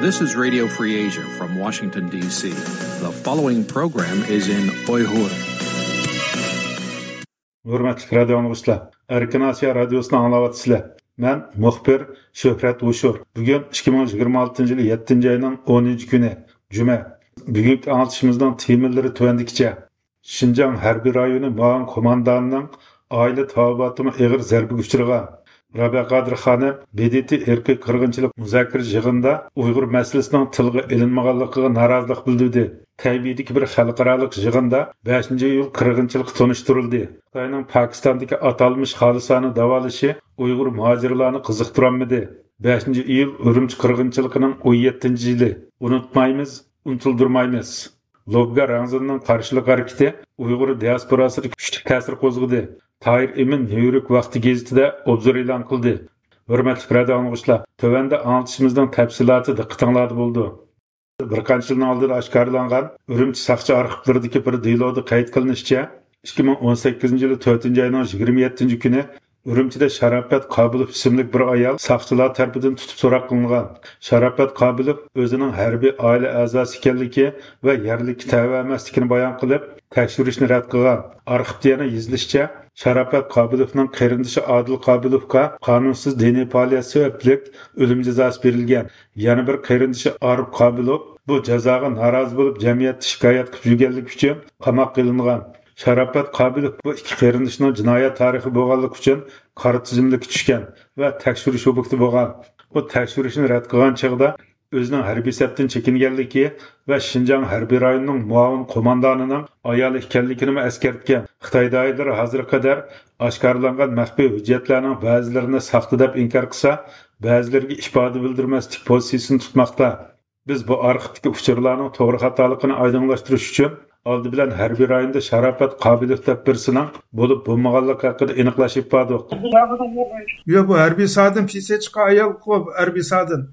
This is Radio Free Asia from Washington, D.C. The following program is in Uyghur. Hürmetli radio anlıqçılar, Erkin Asiya Radyosu'nu anlavatısılar. Ben muhbir Şöhret Uşur. Bugün 2026 yılı 7. ayının 10. günü, Cuma. Bugünkü anlatışımızdan temirleri tüvendikice. Şinjan Harbiy rayonu Muavin komandanının aile tabiatıma ağır zərbi güçlüğe. Rabia Qadir Xanım BDT erkek qırğınçılıq müzakirə yığında Uyğur məsələsinin tilgə ilinmağanlığına narazılıq bildirdi. Təbiidəki bir xalqaralıq yığında 5. iyul qırğınçılıq tonuşturuldu. Xitoyning Pokistondagi atalmış xalisani davalaşı Uyğur muhacirlarni qiziqtiranmadi. 5. iyul Urumchi qırğınçılığının 17. yılı. Unutmaymiz, unutuldurmaymiz. Lobga Rangzonning qarshilik harakati Uyğur diasporasida kuchli ta'sir qo'zg'adi. Tahir Emin New York vaqti gazetida obzor e'lon qildi. Hurmatli radio anlıqçılar, tövəndə anlatışımızdan təfsilatı diqqətinizdə bo'ldi. Bir qancha yildan oldin oshkorlangan Urumchi saqchi arxivlaridagi bir deloda qayd qilinishicha, 2018 yılı 4. ayning 27 kuni Urumchida Sharafat Qobilov ismli bir ayol saqchilar tarafidan tutib so'roq qilingan. Sharafat Qobilov o'zining harbiy oila a'zosi ekanligi va yerlik tava emasligini bayon qilib, tekshirishni rad qilgan. Arxivda yana yozilishicha, Sharafat Qobilovning qarindoshi Adil Qobilovga qonunsiz diniy faoliyat sababli o'lim jazosi berilgan. Yana bir qarindoshi Arif Qobilov bu jazoga norozi bo'lib jamiyatga shikoyat qilib yurganligi uchun qamoqqa ilingan. Sharafat Qobilov bu ikki qarindoshining jinoyat tarixi bo'lganligi uchun qora tizimlikka tushgan va tekshirish objekti bo'lgan. Bu tekshirishni rad qilgan chog'da o'zining harbiy sapdan chekinganligi va Şinjan harbiy rayonining muavin qo'mondonining ayol ekanligini eskartgan. Xitoy doiralari hozirga qadar oshkorlangan maxfiy hujjatlarning ba'zilarini saxta deb inkor qilsa, ba'zilariga ifoda bildirmaslik pozitsiyasini tutmoqda. Biz bu arxivdagi uchurlarning to'g'ri xatoligini oydinlashtirish uchun oldi bilan harbiy rayonda Sharafat Qobilov deb birisining bo'lib bo'lmaganligi haqida aniqlashib berdik. Yo, bu harbiy sadın piyse çıkan ayol ko'p harbiy sadın.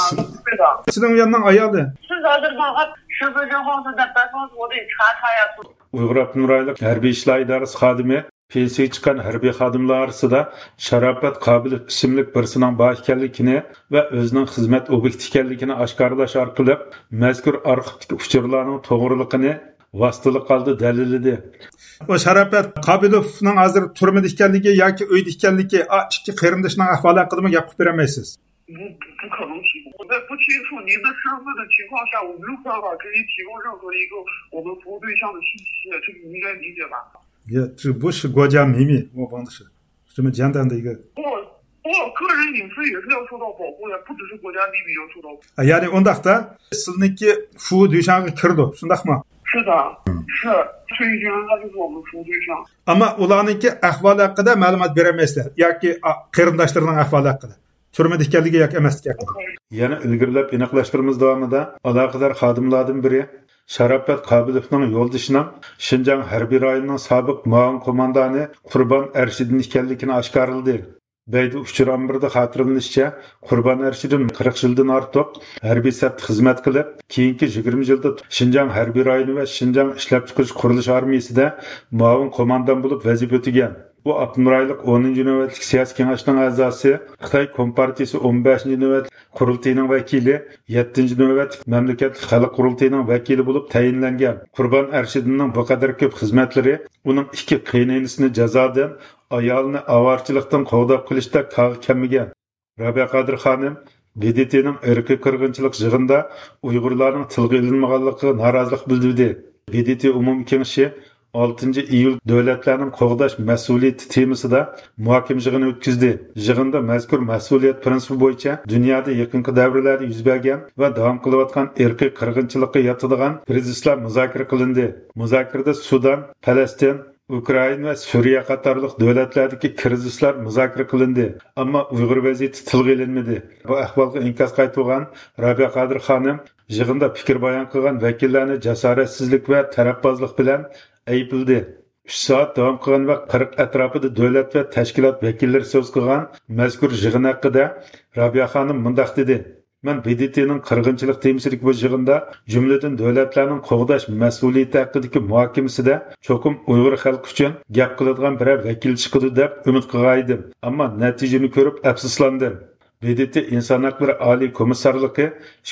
Sizin yanından ayoldi. Siz hozir bana shu bo'lgan hozirda basmas o'da chiqarayapsiz. Uyg'ur Abdunuraylik harbiy ishlar idorasi xodimi pensiya chiqqan harbiy xodimlar orasida Sharafat Qobilov ismli birisining bor ekanligini va o'zining xizmat obyekti ekanligini oshkorlash orqali mazkur arxivdagi uchurlarning to'g'riligini vastılık aldı delilidi. O Sharafat Qobilovning hozir turmada ekanligi yoki uyda ekanligi ikki qarindoshining ahvoli haqida gapirib bermaysiz. 不可能提供，在不清楚您的身份的情况下，我没有办法给你提供任何一个我们服务对象的信息，这个你应该理解吧？ 这不是国家秘密，我帮的是这么简单的一个。 我个人隐私也是要受到保护的，不只是国家秘密要受到保护。 Yani ondaqda sizniki服务对象kirdi, shundaqmi? 是的，是崔玉娟，她就是我们服务对象。 Ama ularniki ahvoli haqida ma'lumot beramaysizlar yoki qarindoshlarining ahvoli haqida. Turmada ekanligi yoki emasligi haqida. Yana ilgirlab aniqlashtirimiz davomida aloqador xodimlardan biri Sharafat Qobilovning yo'ldoshining Şinjan harbiy rayonining sobiq muavin qo'mondoni Qurbon Arshidin ekanligini oshkorladi. Beydi uçur amirda xatırlanışça Qurban Arshidin 40 yıldan ortiq harbiy sapda xizmat qilib, keyingi 20 yilda Şinjan harbiy rayoni va Şinjan ishlab chiqarish qurilish armiyasida muavin qo'mondon bo'lib vazifa o'tagan. Bu Abdunuraylik 10. navbatlik siyosiy kengashining a'zosi, Xitoy Kompartiyasi 15. navbatlik qurultayining vakili, 7. navbatlik mamlakatlik xalq qurultayining vakili bo'lib tayinlangan. Qurban Arshidinning bu qadar ko'p xizmatlari uning ikki qiyinlisini jazodan ayolni avarchilikdan qovdab qilishda kelmagan. Rabia Qadir Xanım BDTning erkak qirg'inchilik yig'inida Uyg'urlarning tilga ilinmaganligiga norozilik bildirdi. BDT umumiy kengashi 6 iyul davlatlarning qo'g'dash mas'uliyati temasida muhokama yig'ini o'tkazdi. Yig'inda mazkur mas'uliyat prinsipi bo'yicha dunyoda yaqinqi davrlarda yuz bergan va davom qilayotgan erkak qirg'inchilikqa yotadigan krizislar muzokara qilindi. Muzokarada Sudan, Falastin, Ukraina va Suriya qatorliq davlatlardagi krizislar muzokara qilindi, ammo Uyg'ur vaziyati tilga ilinmadi. Bu ahvolga inkas qaytgan Rabia Qadir Xanım yig'inda fikr bayon qilgan vakillarni jasoratsizlik va tarafbozlik bilan aybladi. 3 soat davom qilgan va 40 atrofida davlat va tashkilot vakillari so'z qilgan mazkur yig'in haqida Rabia Xanım mundaq dedi: Men BDTning qirg'inchilik temisidagi bu yig'inda jumladan davlatlarning qo'g'dash mas'uliyati haqidagi muhokamasida cho'qim Uyg'ur xalqi uchun gap qiladigan biror vakil chiqadi deb umid qilgan edim. Ammo natijani ko'rib afsuslandim. BDT İnsan Hakları Ali Komissarlığı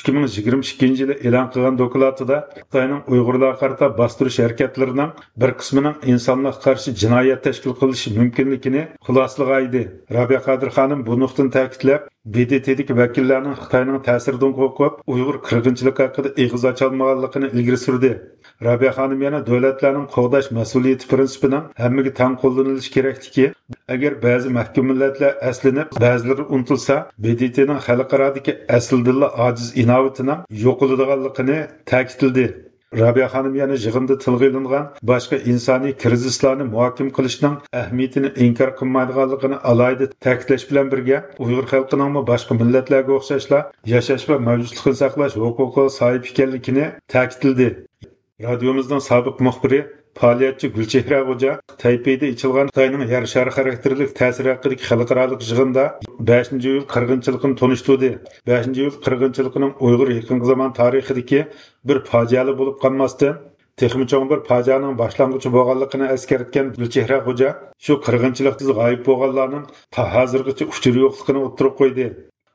2022 yılı e'lon qilgan dokladida Xitoyning Uyg'urlarga qarata bostirish harakatlarining bir qismining insonlarga qarshi jinoyat tashkil qilishi mumkinligini xulosalagaydi. Rabia Qadir xonim bu nuqtani ta'kidlab, BDT'dagi vakillarning Xitoyning ta'siridan qo'rqib, Uyg'ur qirg'inchiligi haqida eg'iz ocholmaganligini ilgari surdi. Rabia xonim yana davlatlarning qo'g'dash mas'uliyati prinsipining hammaga teng qo'llanilishi kerakdiki, agar ba'zi mahkum millatlar aslinib, ba'zilari unutilsa, BDTning xalqarodagi asldilla ojiz inovatining yo'qoladiganligini ta'kidladi. Rabia xonim yana yig'inda tilga ilingan boshqa insoniy krizislarni muhokama qilishning ahamiyatini inkor qilmaydiganligini alohida ta'kidlash bilan birga, Uyg'ur xalqining boshqa millatlarga o'xshashla yashash va mavjudlikni saqlash huquqiga sahib ekanligini ta'kidladi. Radiomizning sobiq muxbiri faoliyatchi Gulchehra Xo'ja Taypeyda ichilgan Xitoyning yer shari xarakterlik ta'siri haqidagi xalqaro yig'inda 5-iyul qirg'inchiligini tonishtirdi. 5-iyul qirg'inchiligining Uyg'ur yaqingi zamon tarixidagi bir fojiali bo'lib qolmasdan, texmi cho'ng bir fojianing boshlang'ichi bo'lganligini eskartgan Gulchehra Xo'ja shu qirg'inchilikda g'oyib bo'lganlarning hozirgacha uchuri yo'qligini o'tirib qo'ydi.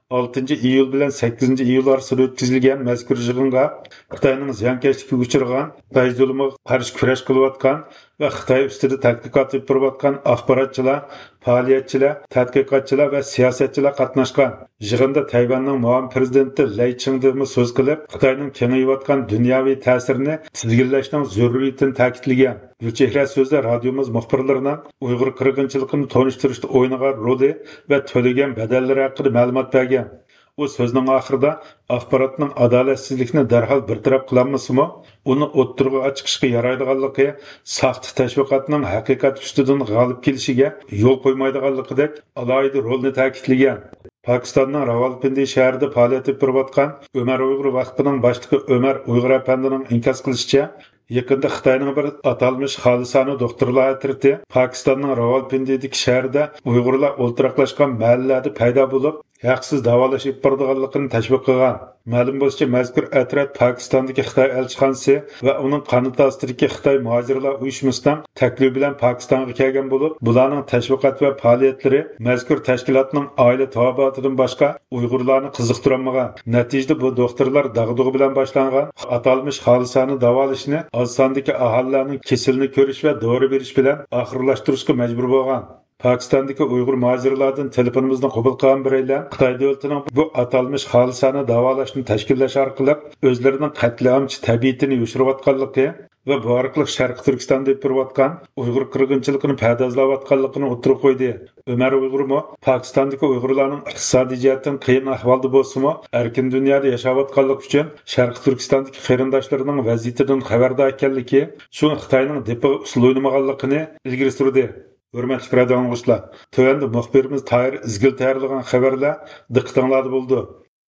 6-iyul bilan 8-iyul orasida o'tkazilgan mazkur yig'inga Xitoyning ziyonkashlikka uchragan, Xitoy zulmiga qarshi kurash qilayotgan va Xitoy ustida tadqiqot olib borayotgan axborotchilar, faoliyatchilar, tadqiqotchilar va siyosatchilar qatnashgan. Yig'inda Tayvanning muavin prezidenti Lay Chingdimi so'z qilib, Xitoyning kengayayotgan dunyoviy ta'sirini tizginlashning zaruriyatini ta'kidlagan. Gulchehra so'zda radiomiz muxbirlarining Uyg'ur qirg'inchiligini tonishtirishda o'ynagan roli va to'lagan badallari haqida ma'lumot bergan. U so'zning oxirida axborotning adolatsizlikni darhol bartaraf qilinmasimi, uni o'ttirg'a chiqishga yaraydiganligi, saxta tashviqotning haqiqat ustidan g'olib kelishiga yo'l qo'ymaydiganligidek alohida rolni ta'kidlagan. Pokistonning Rawalpindi shahrida faoliyat olib borayotgan Ömer Uyg'ur vaqtining boshlig'i Ömer Uyg'ur apandining inkos qilishicha, yaqinda Xitoyning bir atalmish xolisona doktorlar atriti Pokistonning Rawalpindidagi shahrida Uyg'urlar o'ltiraqlashgan mahallalarda paydo bo'lib, haqsiz davolashib borganligini tashviq qilgan. Ma'lum bo'lishicha, mazkur atrat Pokistondagi Xitoy elchixonasi va uning qanoti ostidagi Xitoy muhojirlar uyushmasidan taklif bilan Pokistonga kelgan bo'lib, bularning tashviqot va faoliyatlari mazkur tashkilotning oila taboatidan boshqa Uyg'urlarni qiziqtirmagan. Natijada bu doktorlar dag'dug'i bilan boshlangan atalmish xolisona davolashni oz sondagi aholilarning kasalini ko'rish va dori berish bilan oxirlashtirishga majbur bo'lgan. Pokistondagi Uyg'ur muhojirlardan telefonimizni qabul qilgan bireylar Xitoy davlatining bu atalmish xolisona davolashni tashkillash orqali o'zlarining qatliamchi tabiatini yoshirayotganligi va bu orqali Sharq Turkistonda bo'layotgan Uyg'ur qirg'inchiligini pardozlayotganligini o'tirib qo'ydi. Ömer Uyg'urmi Pokistondagi Uyg'urlarning iqtisodiy jihatdan qiyin ahvolda bo'lsa-mu, erkin dunyoda yashayotganligi uchun Sharq Turkistondagi qarindoshlarining vaziyatidan xabardor ekanligi, shu Xitoyning depo usul o'ynamaganligini ilgari surdi. Hürmetli radio dinləyicilər, tövəndə muxbirimiz Tahir İzgil tayarlagan xəbərlər diqqətinizdə buldu.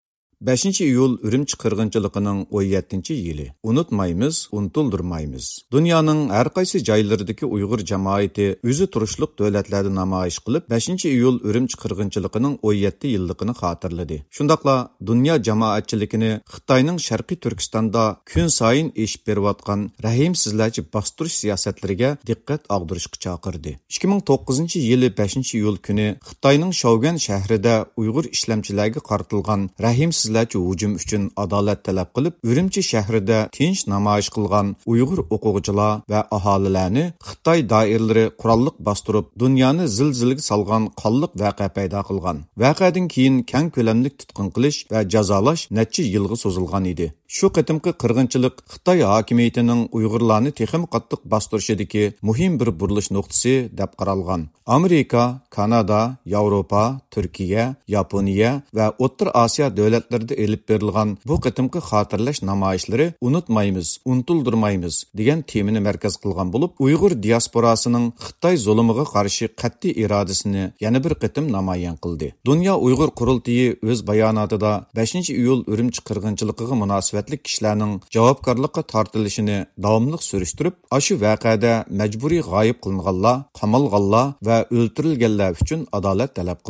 5-iyul Ürümçi qırğınçılığının 17-ci yılı. Unutmaymiz, unutuldurmaymiz. Dünyanın hər qaysı joylaridagi Uyğur cəmiyyəti özü turuşluq dövlətlərdə namoyiş qılıb 5-iyul Ürümçi qırğınçılığının 17 yıllıqını xatırladı. Şundaqla dünya cəmiyyətçiligini Xitayning Sharqiy Turkistonda kun sayın eşib beriyotgan rahimsizlarcha bastırış siyosatlarga diqqət ağdırışqa chaqirdi. 2009 yılı 5-iyul kuni Xitayning Shougan shahrida Uyğur ishlamchilarga qaratilgan rahimsiz hujum uchun adolat talab qilib, Ürümçi shahrida tinch namoyish qilgan Uyg'ur o'quvchilar va aholilarni Xitoy doiralari qurolliq bostirib, dunyoni zilzilaga solgan qonliq voqea paydo qilgan. Voqeadan keyin keng ko'lamli tutqun qilish va jazolash necha yilga so'zilgan edi. Shu qitimqi qirg'inchilik Xitoy hokimiyatining Uyg'urlarni texim qattiq bostirishidagi muhim bir burilish nuqtasi deb qaralgan. Amerika, Kanada, Yevropa, Turkiya, Yaponiya va O'rta Osiyo davlatlarida elib berilgan bu qitimqi xotirlash namoyishlari unutmaymiz, unutuldurmaymiz degan temini markaz qilgan bo'lib, Uyg'ur diasporasining Xitoy zulmiga qarshi qat'iy irodasini yana bir qitim namoyon qildi. Dunyo Uyg'ur qurultiyi o'z bayonotida 5-iyul Ürümçi qirg'inchiligiga munosabatli kishilarning javobgarlikka tortilishini davomli surishtirib, shu voqeada majburiy g'oyib qilinganlar, qamalganlar va o'ldirilganlar uchun adolat talab qildi.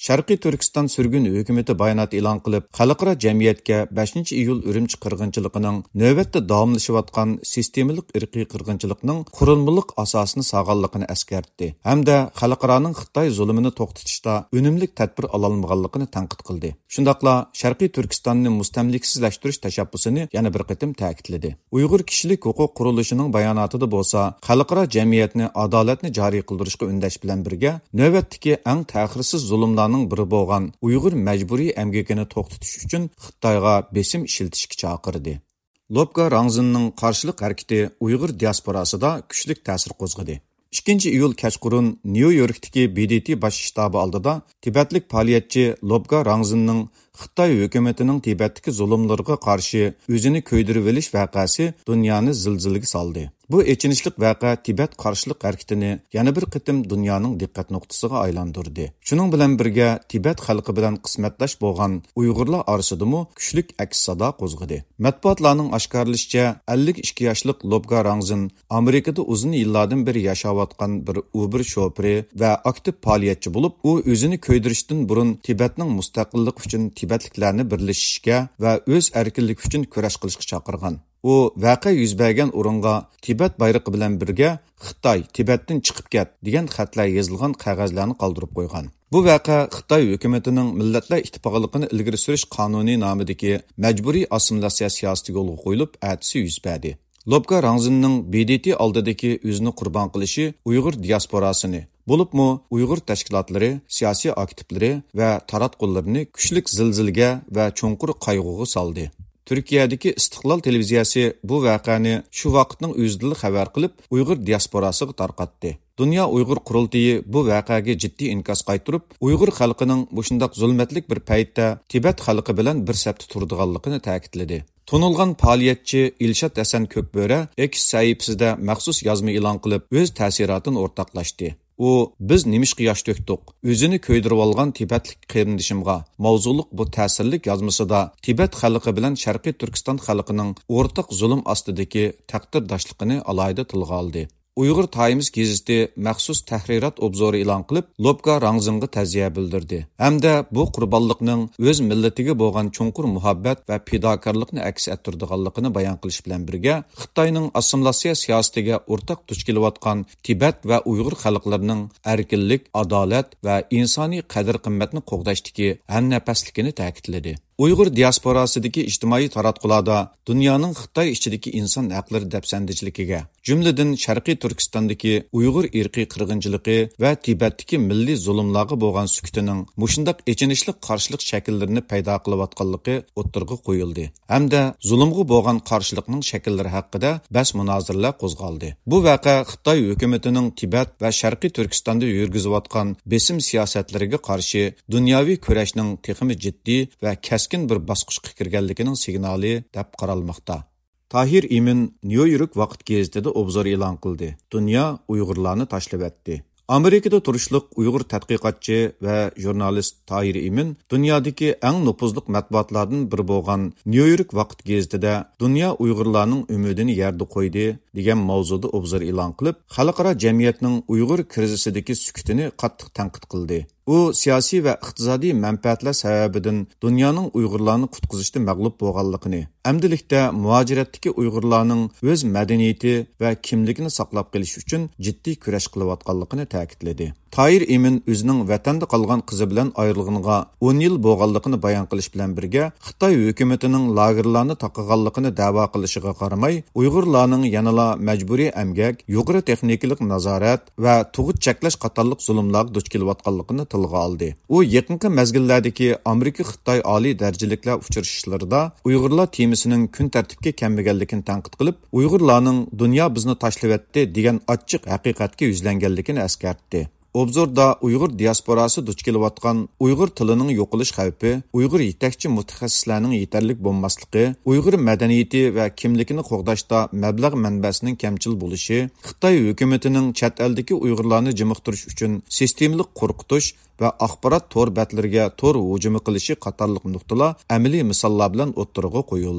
Sharqiy Turkiston surgun hukumati bayonot e'lon qilib, xalqaro jamiyatga 5-iyul Urumchi qirg'inchiligining navbatda davomlashayotgan sistemalik irqiy qirg'inchilikning qurilmalik asosini sog'anligini eskartdi hamda xalqaroning Xitoy zulmini to'xtatishda unumli tadbir ololmaganligini tanqid qildi. Shundaqla Sharqiy Turkistonni mustamliksizlashtirish tashabbusini yana bir qatim ta'kidladi. Uyg'ur kishilik huquq qurilishining bayonotida bo'lsa, xalqaro jamiyatni adolatni joriy qildirishga undash bilan birga navbatdagi eng ta'xirsiz zulmlarning biri bo'lgan Uyg'ur majburiy emgakini to'xtatish uchun Xitoyga besim ishlatishga chaqirdi. Lobga Rangzinning qarshilik harakati Uyg'ur diasporasida kuchli ta'sir qo'zg'adi. 2-iyul kechqurun Nyu-Yorkdagi BDT bosh shtabi oldida Tibetlik faoliyatchi Lobga Rangzinning Xitoy hukumatining Tibetdagi zulmlarga qarshi o'zini ko'ydirib olish voqeasi dunyoni zilzilaga soldi. Bu echinishlik voqea Tibet qarshilik harakatini yana bir qitim dunyoning diqqat nuqtasiga aylantirdi. Shuning bilan birga Tibet xalqi bilan qismatlash bo'lgan Uyg'urlar orasidami kuchlik aks sado qo'zg'adi. Matbuotlarning oshkorlashicha 52 yoshlik Lobga Rangzin Amerikada uzun yillardan beri yashayotgan bir Uber shoferi va aktiv faoliyatchi bo'lib, u o'zini ko'ydirishdan burun Tibetning mustaqillik uchun Tibetliklarni birlashishga va o'z erkinlik uchun kurash qilishga chaqirgan. U voqea yuz bergan o'ringa Tibet bayrog'i bilan birga Xitoy Tibetdan chiqib ket degan xatlar yozilgan qog'ozlarni qoldirib qo'ygan. Bu voqea Xitoy hukumatining Millatlar Ittifoqligini ilgari surish qonuniy nomidagi majburiy assimilyatsiya siyosatiga yo'l qo'yilib, atisi yuz berdi. Lobga Rangzinning BDT oldidagi o'zini qurbon qilishi Uyg'ur diasporasini bo'libmi Uyg'ur tashkilotlari, siyosiy aktivlari va taratqullarini kuchlik zilzilaga va cho'nqur qayg'uga soldi. Turkiyadagi Istiqlol televiziyasi bu voqeani shu vaqtning o'zida xabar qilib, Uyg'ur diasporasiga tarqatdi. Dünya Uyg'ur qurultiyi bu voqeaga jiddiy inkos qaytirib, Uyg'ur xalqining mushundaq zulmatlik bir paytda Tibet xalqi bilan bir sapda turadiganligini ta'kidladi. Tonilgan faoliyatchi Ilshad Hasan Ko'kböre X sahifasida maxsus yozma e'lon qilib, o'z ta'sirotini o'rtoqlashdi. U biz nimishqa yosh to'kdik. O'zini ko'ydirib olgan Tibetlik qarindishimga mavzuliq bu ta'sirlik yozmasida Tibet xalqi bilan Sharqiy Turkiston xalqining o'rtaq zulm ostidagi taqdirdoshligini alohida tilga oldi. Uyg'ur Times gazeti maxsus tahrirat obzori e'lon qilib, Lobga Rangzinga ta'ziya bildirdi. Hamda bu qurbonlikning o'z millatiga bo'lgan cho'nqur muhabbat va fidokorlikni aks ettirganligini bayon qilish bilan birga, Xitoyning assimilyatsiya siyosatiga o'rtaq duch kelayotgan Tibet va Uyg'ur xalqlarining erkinlik, adolat va insoniy qadr-qimmatni qo'g'dashdagi hamnafasligini ta'kidladi. Uyg'ur diasporasidagi ijtimoiy taratqularda dunyoning Xitoy ichidagi inson haqlari dafsandichiligiga, jumladan Sharqiy Turkistondagi Uyg'ur irqiy qirg'inchiligi va Tibetdagi milliy zulmlarga bo'lgan sukutining mushundaq echinishli qarshilik shakllarini paydo qilayotganligi o'ttirg'i qo'yildi. Hamda zulmga bo'lgan qarshilikning shakllari haqida bas munozaralar qo'zg'aldi. Bu voqea Xitoy hukumatining Tibet va Sharqiy Turkistonda yurgizayotgan besim siyosatlariga qarshi dunyoviy kurashning texmi jiddiy va keskin bir bosqichga kirganligining signali deb qaralmoqda. Tahir Imin New-York vaqt gazetida obzor e'lon qildi. Dunyo Uyg'urlarni tashlab etdi. Amerikada turishliq Uyg'ur tadqiqotchi va jurnalist Tahir Imin dunyodagi eng nufuzli matbuotlardan biri bo'lgan New-York vaqt gazetida dunyo Uyg'urlarning umidini yerda qo'ydi degan mavzuda obzor e'lon qilib, xalqaro jamiyatning Uyg'ur krizisidagi sukutini qattiq tanqid qildi. U siyosiy va iqtisodiy manfaatlar sababidan dunyoning Uyg'urlarni qutqizishda mag'lub bo'lganligini, amdilikda muhojiratdagi Uyg'urlarning o'z madaniyati va kimligini saqlab qolish uchun jiddiy kurash qilayotganligini ta'kidladi. Tahir Imin o'zining vatanda qolgan qizi bilan ayrilganiga 10 yil bo'lganligini bayon qilish bilan birga, Xitoy hukumatining lagerlarni taqaganligini da'vo qilishiga qaramay, Uyg'urlarning yanala majburiy emgak, yuqori texnikalik nazorat va tug'ut cheklash qatorliq zulmlarga duch kelayotganligini tilga oldi. U yaqinqi mezgillardagi Amerika-Xitoy oliy darajaliklar uchrashishlarida Uyg'urlar temasining kun tartibga kelmaganligini tanqid qilib, Uyg'urlarning dunyo bizni tashlab etdi degan ochiq haqiqatga yuzlanganligini eskartdi. Obzorda Uyg'ur diasporasi duch kelayotgan Uyg'ur tilining yo'qolish xavfi, Uyg'ur yetakchi mutaxassislarning yetarlik bo'lmasligi, Uyg'ur madaniyati va kimligini qo'g'dashda mablag' manbasining kamchil bo'lishi, Xitoy hukumatining chet eldagi Uyg'urlarni jimiqtirish uchun sistemlik qo'rqitish va axborot tor batlariga tor hujumi qilishi qatorliq nuqtalar amaliy misollar bilan o'ttirg'a qo'yildi.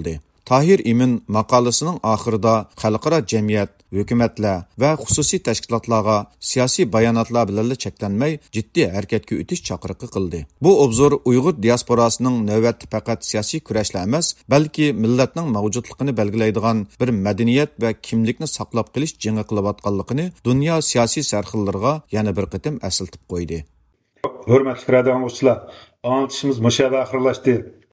Tahir Imin maqolasining oxirida xalqaro jamiyat, hukumatlar va xususiy tashkilotlarga siyosiy bayonotlar bilan cheklanmay jiddiy harakatga o'tish chaqiriqi qildi. Bu obzor Uyg'ur diasporasining navbatda faqat siyosiy kurashlar emas, balki millatning mavjudligini belgilaydigan bir madaniyat va kimlikni saqlab qilish jingi qilayotganligini dunyo siyosiy sarxillarga yana bir qitim eslatib qo'ydi. Hurmatli radio anglovchilar, anglitishimiz mushada oxirlashdi.